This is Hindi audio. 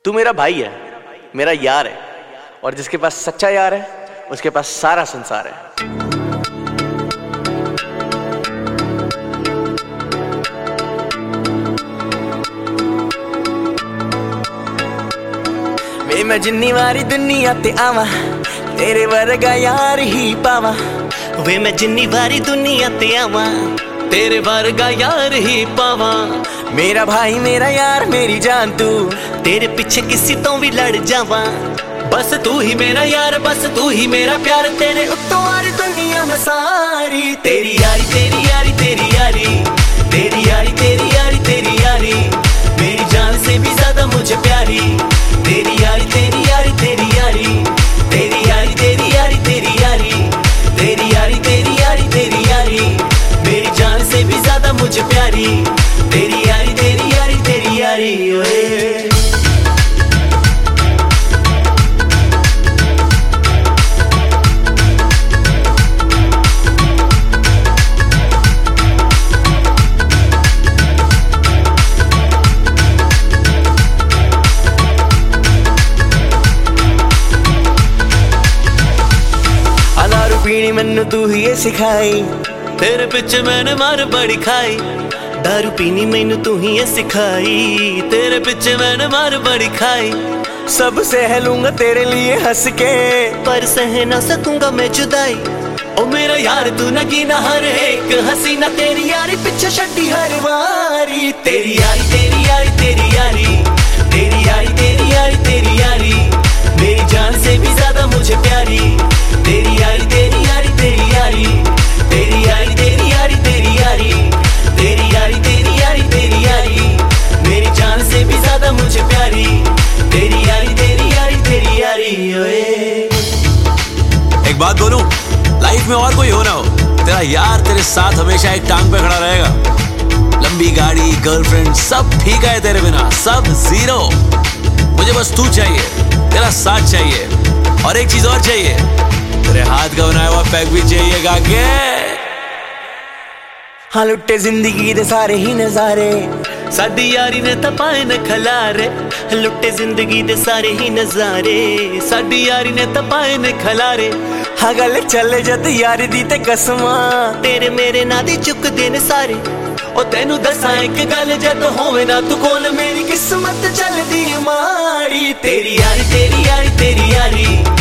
तू मेरा भाई है, मेरा यार है, और जिसके पास सच्चा यार है उसके पास सारा संसार है। वे मैं जिन्नी वारी दुनिया ते आवा तेरे वर्गा यार ही पावा। वे मैं जिन्नी वारी दुनिया ते आवा तेरे वर्गा यार ही पावा। मेरा भाई मेरा यार मेरी जान तू, तेरे पीछे किसी तो भी लड़ जावा। बस तू ही मेरा यार, बस तू ही मेरा प्यार, तेरे उत्तों वारी दुनिया में सारी। तेरी यारी तेरी यारी तेरी यारी, तेरी यारी तेरी यारी तेरी यारी, मेरी जान से भी ज्यादा मुझे प्यारी। तेरी यारी तेरी यारी तेरी यारी, तेरी यारी तेरी यारी तेरी यारी, तेरी यारी तेरी यारी तेरी यारी, मेरी जान से भी ज्यादा मुझे प्यारी। तेरी यारी तेरी यारी तेरी यारी ओए। पीनी मैनू तू ही ये सिखाई, तेरे पिछे मैंने मार बड़ी खाई। दारू पीनी मैनू तू ही ये सिखाई, तेरे पिछे मैंने मार बड़ी खाई। सब सह लूंगा तेरे लिए हंस के, पर सह ना सकूंगा मैं जुदाई। ओ मेरा यार तू न गिना हर एक हसीना, तेरी यारी पिछे छड्डी हर वारी। तेरी यारी तेरी यारी तेरी यारी, तेरी यारी तेरी यारी तेरी यारी, मेरी जान से भी ज्यादा मुझे प्यारी। तेरी यारी तेरी यारी तेरी यारी, तेरी यारी तेरी यारी तेरी यारी, तेरी यारी तेरी यारी तेरी यारी, मेरी जान से भी ज्यादा मुझे प्यारी। तेरी यारी तेरी यारी तेरी यारी ओए। एक बात बोलूं, लाइफ में और कोई हो ना हो, तेरा यार तेरे साथ हमेशा एक टांग पे खड़ा रहेगा। लंबी गाड़ी, गर्लफ्रेंड सब ठीक है तेरे बिना, सब जीरो। मुझे बस तू चाहिए, तेरा साथ चाहिए, और एक चीज और चाहिए, तेरे हाथ का बनाया हुआ पैक भी चाहिए गाके। हाँ लुट्टे जिंदगी दे सारे ही नजारे, साडी यारी ने तपाए न खलारे। लुट्टे जिंदगी दे सारे ही नजारे, साडी यारी ने तपाए न खलारे। हाँ गल चले जद यारी दी ते कसमा, तेरे मेरे ना दी चुकदे ने सारे। ओ तेनू दसा एक गल, जद होवे ना तू कोल मेरी किस्मत चलदी माड़ी। तेरी यारी तेरी यारी तेरी यारी,